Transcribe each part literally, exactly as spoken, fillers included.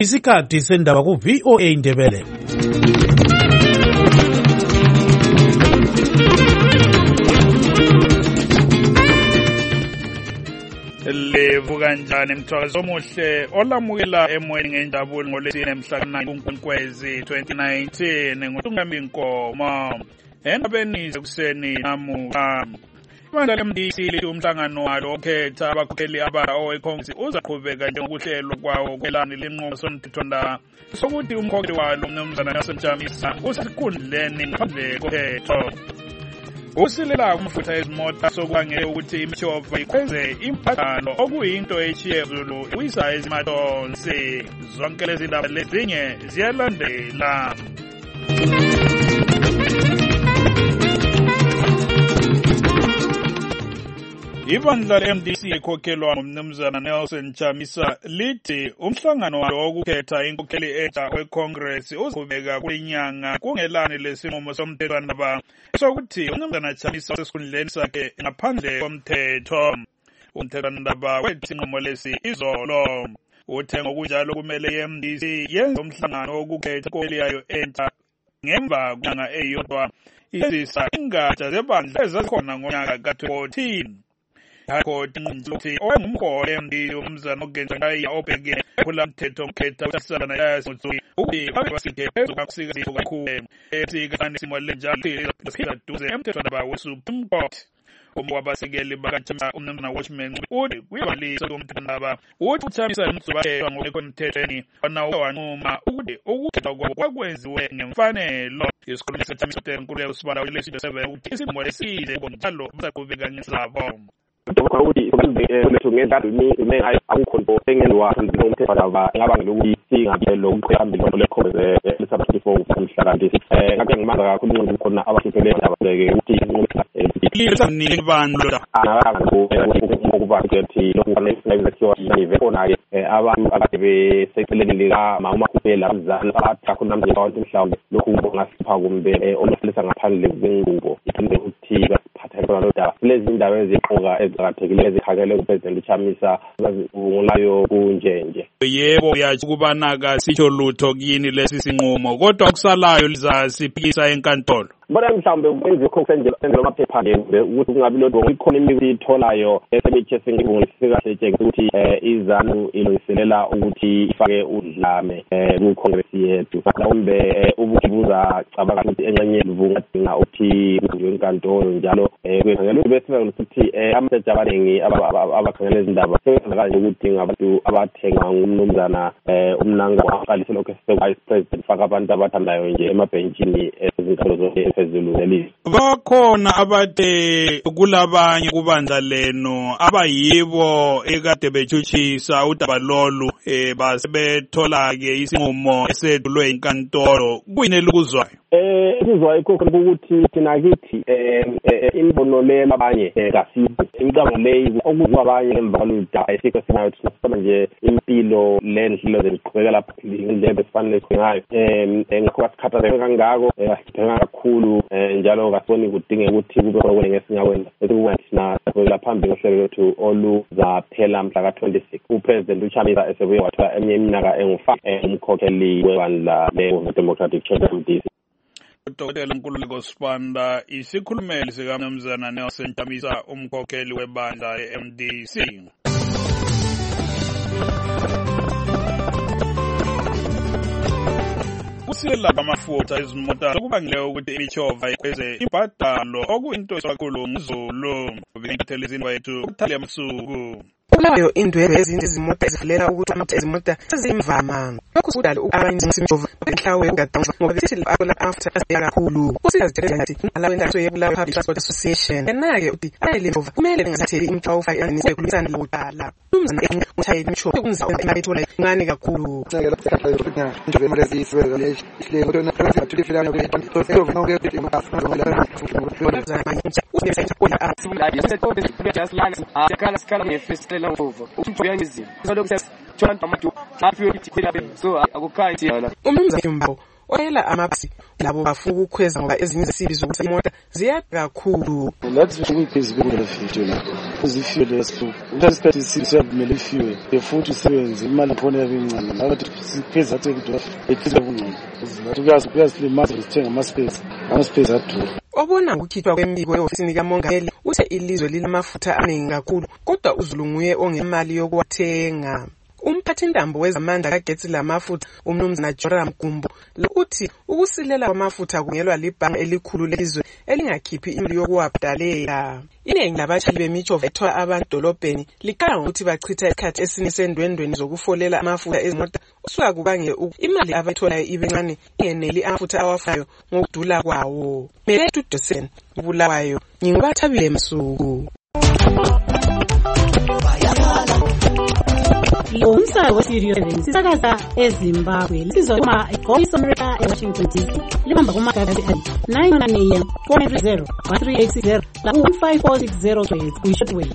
Isikhathi sendaba ku V O A Indebele. Levu kanjani mthwakazi omuhle olamukela emoyeni ngenjabulo ngolesine mhla ku-Nkwezi twenty nineteen nguTungami Nkomo endabeni ekuseni namuhla. Ibandla le-M D C lithi umhlangano walo okhetha abakhokheli abasha owekhongresi uzaqhubeka njengokuhlelwa kwawo kwelani lenqubo somthethwandaba sokuthi umkhokheli walo uMnumzana Nelson Chamisa usesikhundleni ngaphandle kokhetho. Usilela umfutha ezimota sokubangela ukuthi imishova ikhweze impatano okuyinto echiyezulu uyisa ezimatonsi. Zonke lezi ndaba lezinye ziyalandela. Ibandla le-M D C ekhokhelwa nguMnumzana Nelson Chamisa lithi umhlangano walo wokukhetha inkokheli entsha weCongress uzaqhubeka kulinyanga kungelani lesinqumo somthethwandaba sokuthi uMnumzana Chamisa usesikhundleni sakhe ngaphandle komthetho. Umthethwandaba wethi inqumo lesi izolo. Uthe ngokunjalo kumele i-M D C yenze umhlangano wokukhetha inkokheli yayo entsha ngemva kwenyanga eyodwa isisa ingatsha zebandla ezazikhona ngonyaka ka-twenty fourteen. Ikhoti inquthi owayengumholi M D uMnumzana Ogenjanayi obhekene phula umthetho ukhetha uSasana yasothi ukuthi babe basike phezu kakusika zifo kakhulu esika nesimo lenjalo phila duze emthethwandaba weSupreme Court. Umwe wabasekeli bakaChamisa uMnumzana Watchman uthi kuyabalisa umthethwandaba uthi uChamisa umzubathwa ngokomthethweni wanawo wanquma ukuthi ukukhethwa kwakwenziwe ngemfanelo. Isikhulumi seChamisa enkulu yosibala weleside seven ukuthi isinqumo leside njalo bazaqhubeka ngesabo. Dokho ukuthi kulethu ngezathu imi akukhonto engenziwa umthethwandaba ngaba ngelokuthi singaphelo ukuqhambela lo lekhoze lesaba twenty-four umhla ka-twenty-six eh ngabe ngimaza kakhulu ukuthi khona abahluphele indaba ke ukuthi isinqumela ibandla ukuba ukuthi lokhu kunayizathiwa yivekona ke abantu akade beseceleni lika mama kuphela umzana abathi khona manje abantu mhlawumbe lokhu kungasipha kumbe olufisa ngaphandle kwenqubo iphinde ukuthi basiphatha khona lo daba lezi ndawo eziqoka eziqhathekile ezikhakele kuPresident Chamisa ngolayo kunjenje. Yebo uyathi kubanaka sitsho lutho kini lesi sinqumo kodwa kusalayo lizasiphikisa enkantolo. Bona mhlawumbe kwenziwe konke senzelwa amaphepha nje ukuthi kungabi lodwa ikhona imithi itholayo esebeche ngifika kahle ukuthi izanu ilungiselela ukuthi ifake udlame ku Congress yethu mhlawumbe ubukibuza cabanga ukuthi encenye livungadinga ukuthi kwenkantolo njalo kwengelo bese ukuthi amaseja abaningi abakhangela izindaba sekwenza ukuthi ngabantu abathenga ngumnumzana umnanga waqalisa lokho vice president faka abantu abathandayo nje emabhenjini ezinkalo zonke bakhona abade kulabanye kubandla leno abayibo ekade bechuchisa udaba lolu eh basebethola ke isinqumo esedulwe inkantolo kuyini lokuzwayo eh ikuzwa ikho ukuthi thina kithi eh imbono le labanye kasipho imicabango le okuzwa abanye emva kwaludaba esikho sinayo thina nje impilo lenhlelo zeziqhubekela indebe esifanele ngayo eh ngakho sikhathaze kangako sithenga kakhulu njalo kasiboni kudinge ukuthi kube kwene ngesingakwenza ukuthi thina la phambili ngohlelo lethu oluzaphela mhla ka twenty-six uPresident uChamisa esebuye wathola eminye iminyaka engu-five umkhokheli webandla le-Democratic Change M D C. Dr. Nkululeko Sibanda isikhulumeli sikaMnumzana Nelson Chamisa umkhokheli webandla le-M D C. Usilela amafutha ezimota okubangile ukuthi imishova ikhweze ibhadalo okuyinto esikhulu ngizulu ubintelezini wethu ukuthale amsuku kulayo indwebe ezinye izimota ezifulela ukuthi amathi ezimota sezimvama lokhu kudala abantu imishova enhlawe engadanjwa ngoba besithi akola after kakhulu kusiyazithethe ngathi alawenda soyebulawa public transport association enake uthi ayeleva kumele ngasatheli imishova yaniswe kulisana lokudala umzana uthayela imishova kunzawo emabethola ngane kakhulu ngeke lapha indwebe emali isiweka le le kodwa na private to defila no ke to se over no ke ke mafuna ngala kodwa zamanye usebenza kodwa asifuna yasethobe just like akala skala ngefestela mvuvo umuntu uyangizima lokho sesithonta amadu lapho yokuthi phela so akukhaya yana umnumzana Mbawo oyela amabhasi labo bafuna ukukhweza ngoba ezinye zesibi zokuthi imoto ziyadura kakhulu. Lathi ukuphezulu kwelefitho la uzifiwe leso uyasikhathi sisiyabumela ifiwe efuthi isebenze imali khona yabincane ngathi sipheza athi ukuthi ethi kubungcono uzilathi kuyazi kuyasilimaza sithenga ama space ama space aduru. Obona ukukhithwa kwembiko eofisini kamongameli uthe ilizwe linamafutha amaningi kakhulu kodwa uZulu nguye ongemali yokuwathenga. Umphathintambo wezamandla kagetsi lamafutha umnumzana Joram Gumbo uthi ukusilela kwamafutha kungelwa libhanga elikhulu lelizwe elingakhiphi imali yokuwabhadalela. Iningi labatshali bemijova ethwa abadolobheni likhala ngokuthi bachitha isikhathi esinisendwendweni zokufolela amafutha ezimota usuka kubange imali abayitholayo ibencane ingeneli amafutha awafayo ngokudula kwawo. Melethu Dosen Bulawayo ngingubathabile Msuku. Lo umsakazo wa-Studio seven sisakaza eZimbabwe lisizoma eGois America eWashington D C libamba kumagagasi ati nine oh nine a m four nine three zero one three eight six zero la one five four six zero kwi-shortwave.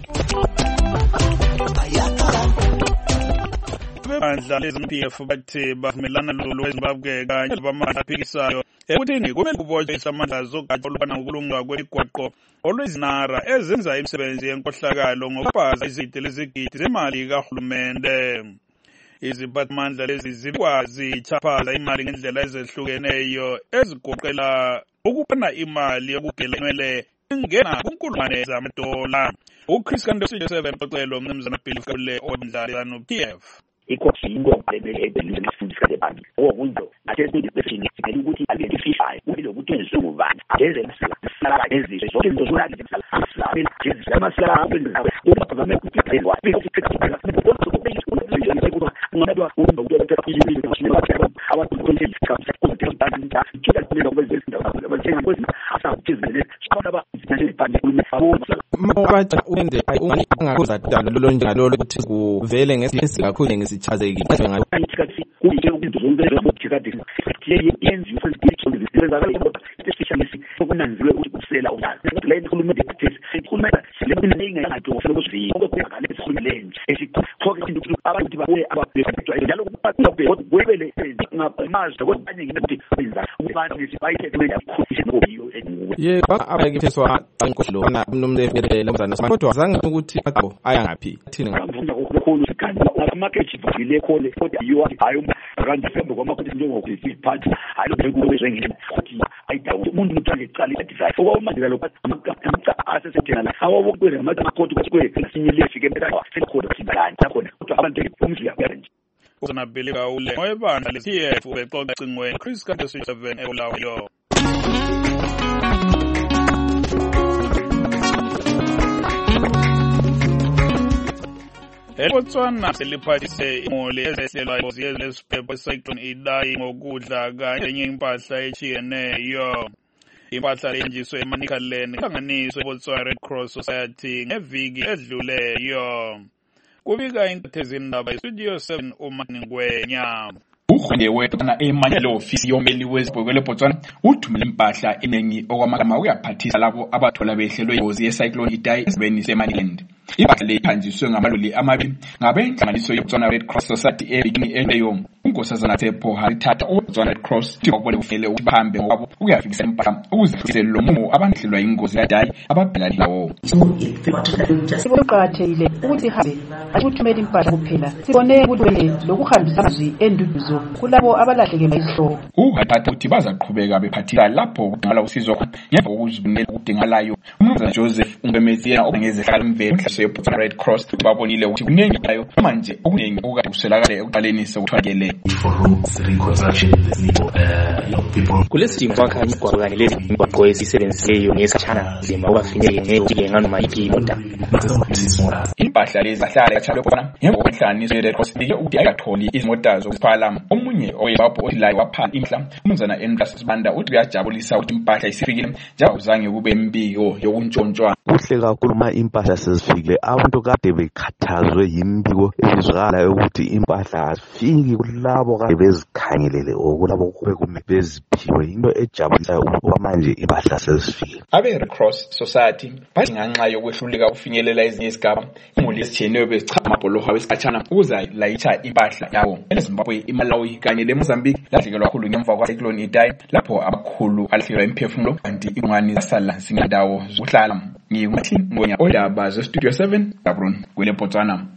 Bandla lezi-M P F bathi bavumelana lolu weZimbabwe kanye labamandla aphikisayo ekuthini kumele kubotshwe isamandla zogatsha olubana ngokulunga kwemigwaqo olwezinara ezenza imisebenzi yenkohlakalo ngokuphaza izide lezigidi zemali kahulumende. Iziphathimandla lezi zikwazi chaphaza imali ngendlela ezehlukeneyo ezigoqela ukupana imali yokugela inwele ingena kunkulungwane zamadola. uChris Kando Studio seven xoxelo umnumzana Bill Fule ondlala no P F. Ikosi ingo ebele ebele lesifundisa lebandi okunto athethi besini sikele ukuthi identify ukuthi ukuthi ezubani ageze msala sala ezizwe zonke izinto zona ezisala sala ezizwe amasala abenza ukuthi bazame ukuthi phezwa ukuthi sikhathela ukuthi ukuthi ngabe umuntu ukuthatha izindlu zomshini abantu konke isikhathi ukuthi bandla kila kumele ukwenza izinto abajenga ukuthi asakuzile sikona ba izinto ebandi kulumefabo mabathi uende ungakhoza dalo lolo njalo ukuthi kuvele ngesikhathi kakhulu ngesithazeki ngathi kuyike ukuthi zonke ukuthi kade siye yenzi ufundiswa izinto zakho especially ukunanziwe ukuthi kusela unazi ukuthi la ikhuluma ukuthi sikhuluma silebiningi ngathi ufuna ukuzivika okuyakale esikhulumeleni esikhokhe ukuthi abantu babuye ababhekwa njalo ukuthi kwebele ngamazi kodwa ukuthi benza abantu nesibayithe kumele akukhulise ngobiyo ye abaketheswa bankohlo na umnomlefele umzana kodwa zange ukuthi abo aya ngapi thina ngafunda ukukhulu sikhathi amakethi vile khole kodwa yiyo hayo randa sembo kwamakuthi njengokuthi party hayo bekubezengile ukuthi ayidawo umuntu uthanda iqala idivide okwamandela lokho amaka asesethena la awobukwe amakhoti kwasikwe sinyele fike betawa sekhoda sibalani khona kodwa abantu umzi yakwenje uzana belika ule ngoyebandla le P F ubexoxa cingweni Chris Kando Studio seven eulawayo. eBotswana seliphathise imoli ezehlelwayo ziyezesiphepho eSaikloni Idai ngokudla kanye enye impahla echiyeneyo. Impahla lenjiswe eManicaland ihlanganiswe eBotswana Red Cross Society ngeviki edluleyo. Kubika into ezindaba eStudio seven uManingwenya. Uhulumende wethu emanyalo ofisi yomeli wezibhekele eBotswana uthumela impahla eningi okwamagama uyaphathisa labo abathola behlelwe ingozi yeCyclone Idai esibeni seManicaland. Impahla le iphanjiswe ngamaloli amabili ngabenhlanganiso yeBotswana Red Cross Society ebikini eneyo. Unkosazana Tshepo Harithatha uBotswana Red Cross tibabole ufele ukuhambe ngokwabo ukuyafikisa impahla ukuzifikisela lo mumo abanhlelwa ingozi yadai ababhelani lawo. Siboqathekile ukuthi hambe akuthumela impahla kuphela. Sibone ukuthi lokuhambisa amazwi enduduzo kulabo abalahlekelwa isihloko. Uharithatha uthi bazaqhubeka bephathisa lapho kudingala usizo khona ngemva kokuzibonela ukudingalayo. Umnumzana Joseph Ungbemeziya obengezehlala imvelo yeBotswana Red Cross babonile ukuthi kuningi layo manje okuningi okade kuselakala ekuqaleni sokuthwakele kulesidingo kwakha imigwaqo kanye lezi imigwaqo esisebenzileyo ngesikhatshana zima ubafinyelele ngeke noma yiphi imoto. Impahla lezi zahlala etshalwe khona ngemva kokwenhlanganiso ye-Red Cross liye ukuthi ayikatholi izimota zokuthwala. Omunye owebapho othi layo waphala imhla umnumzana Endras Sibanda uthi uyajabulisa ukuthi impahla isifikile njengoba uzange kube mbiko yokuntshontshwa. Kuhle kakhulu uma impahla sezifikile sesifile abantu kade bekhathazwe yimbiko ezizwakalayo ukuthi impahla azifiki kulabo kade bezikhangelele okulabo bekume beziphiwe into ejabulisayo ukuba manje impahla sezifile. Abe Red Cross Society bathi nganxa yokwehluleka ukufinyelela ezinye izigaba imuli esithyeneyo bezichama amabholoho wesikhatshana ukuze layitha impahla yawo eZimbabwe, iMalawi kanye leMozambique lahlekelwa kakhulu ngemva kwa-Cyclone Idai lapho abakhulu alahlekelwa imiphefumulo kanti ingwani zasala zingendawo zokuhlala. NginguMartin Ngonya odaba ze-Studio seven Gaborone kwele Botswana.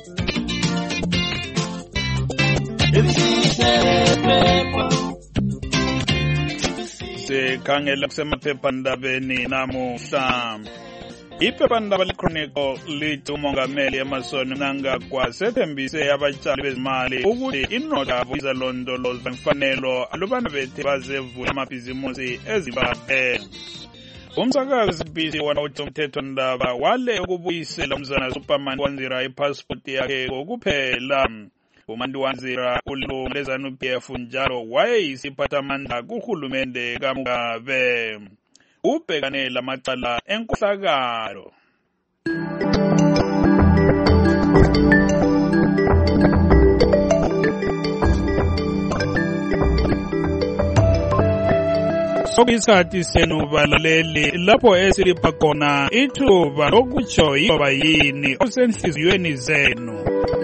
Sikhangela kusemaphephandabeni namuhla. Iphephandaba leChronicle lithi umongameli Emmerson Mnangagwa sethembise abatshali bezimali ukuthi inotho yabo izalondolozwa ngefanelo alubana bethe bazevula amabhizimusi eZimbabwe. Umsakazi B C wona uthi umthethwandaba wale ukubuyisela umzana Superman wanzira ipassport yakhe ngokuphela. uMandu Wanzira ulungu leZANU P F njalo wayeyisiphathamandla kuhulumende kaMugabe. Ubhekane lamacala enkohlakalo. Sokisikhathi senu balaleli lapho esilipa khona ithuba lokutsho yiba yini osenhliziyweni zenu.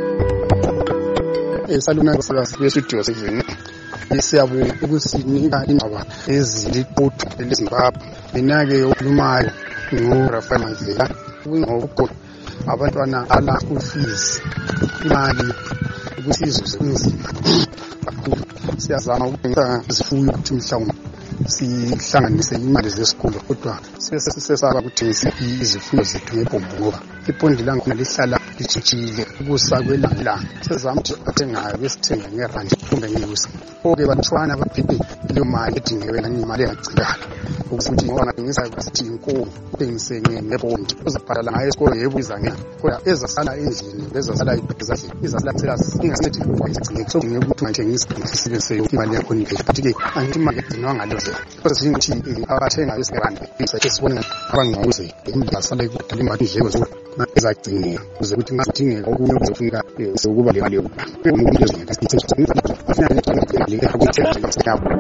Esaluna kusakazi bestudio seven isiyabu ukusinika indaba eziliqotho leZimbabwe minake yokhulumayo ngoRafael Mandlela ngokuqoqa abantwana ala fees imali ukusizo sekunzima kakhulu. Siyazama ukwenza isifuyo ukuthi mhlawumbe sihlanganise imali zesikolo kodwa sesesaba kuthengisa izifundo zethu ngebhombo ngoba ipondi lankhona lihlala litshitshile ukusakwelanga sezama ukuthi athengayo besithenga ngerandi kumbe ngeyusi oke bantwana baphephe leyo mali edingewe nani imali engagcikala ukuthi ngoba ngathengisa ukuthi inkomo thengise ngebhondi uzabhala ngayo esikolo yebuza ngena kodwa ezasala endlini bezasala ibhiza izasala thela ingasithi kwayigcine so ngekuthi ngathengisa isebenzise imali yakho nje but ke angithi imali edinwa ngaloze kodwa singithi abathenga esirandi isibone abangakuze imbasala ikudala imali indleko zo ezagcine uze ukuthi ngathingeka okunye ukuzofunika ukuba le mali yokuba umuntu ezonke isithethe afuna le le ukuthi yabo.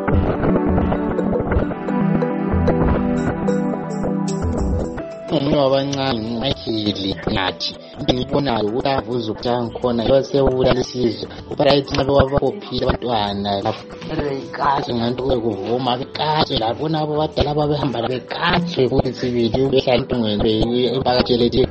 Umuntu abancane ngakili ngathi ngibona ukuthi avuza ukutanga khona yose ubulalisizo upright nabe wabakophila abantwana lapho kahle nganto kuvuma kahle lapho nabo badala babehamba bekahle ukuthi sibili ubehlala intungweni ebakathelete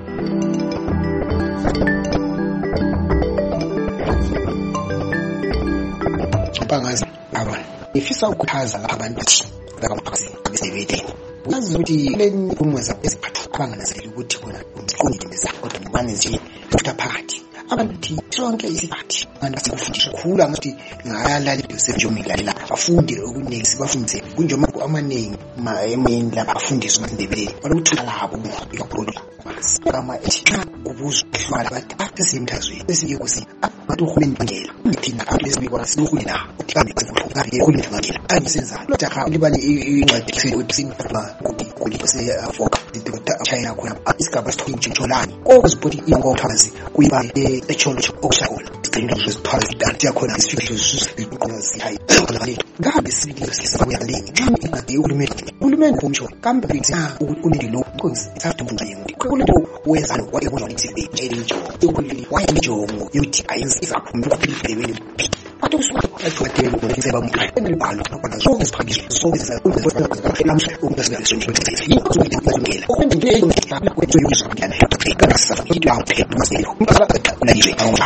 bangazi abantu ifisa ukuthaza lapha abantu bakamphakathi besebeteni uyazi ukuthi leni umuza eziphatha abanganazeli ukuthi bona umqondile meza kodwa ngibane nje futhi phakathi abantu sonke isiphathi abantu sikufundisha khulu ngathi ngayalala sebenjomilalela abafundi okuningi sibafundise kunjoma amaningi maemeni la bafundiswa ngindebeleni ukuthi labo ikakhulu kama ethi kubuza kuhlala abantu asesimthazweni esike kusi abantu uhulumeni ngela ngithina abalesi bikora sinukhulina uthikame kufuqa ngeke ngela angisenza lo jakha libali incwadi ethi website ma kuti kuti se afoka dikota China khona isigaba sithinje njolani kokuzibhodi ingothazi kuyiba echolo okushakola sigcina ngesiphazi danti yakhona isifihlo isiqozi hayi ngale ngabe sibili sisabuya le ngami ingade uhulumeni uhulumeni umsho kambe bithi ukuthi lo konzi ithatha umuntu kulento wezalo wayebona ukuthi ejelijo ukulili wayejongo yuthi ayenza izaphumula philibele Atau semua itu ada boleh saya bangun. Ini balu, pada so pagi so bisa untuk langsung untuk segala sesuatu ini itu kita panggil. Oh ini dia yang kita lakukan itu yang sebenarnya tapi kan asal itu apa masih itu. Lagi saya tahu.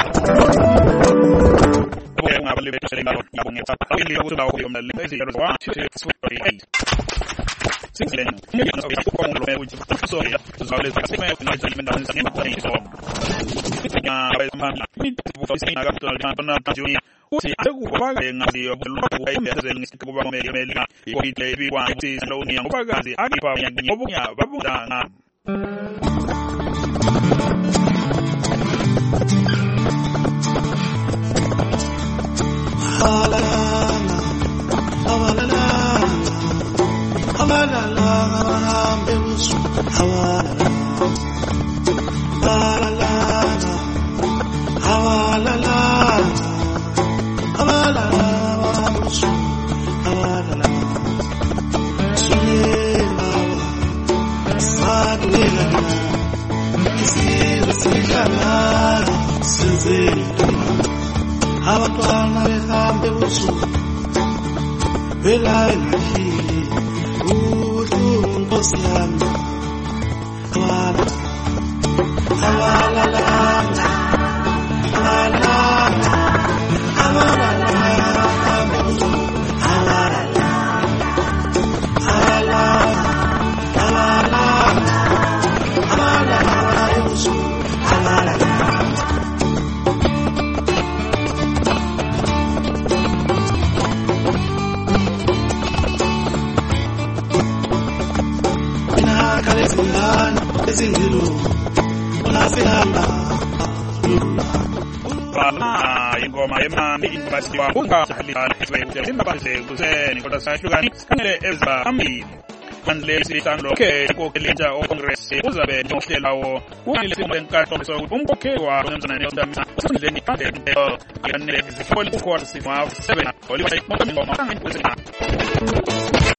Boleh ngabali sering kalau ngabung itu. Tapi dia sudah tahu yang lebih sih harus one two three eight. Singlen, ini yang saya kau mau lepas uji so ya, soalnya saya mau nak jadi mendapat seni apa ini so. Ya, bagaimana? Ini bukan seni agak tu ada pernah tujuan. Si aku bagai ngasi aku lupa ini ada yang aku bawa meli meli. Ibu itu ibu wan si selalu ni aku bagai agi pa yang ni obunya babu dah. Hamalala, hamalala, hamalala, hamalala. Enzeni abantwana behambe usuku bela ngahili uhlungu nkosi yami wala awala la awala awala ingoma yemami ibasiwa kungahlala iswayimba base kuseni kodwa sahlukani kanele ezibambili mandle sihlalo ke kokelenja ocongress uzabe nohlelawo kunile simo enkatho sokuthi umkhokheli wa nomzana neyontama usindleni kade kanele izifoli ukhosi wa seven oliver mokambo mangani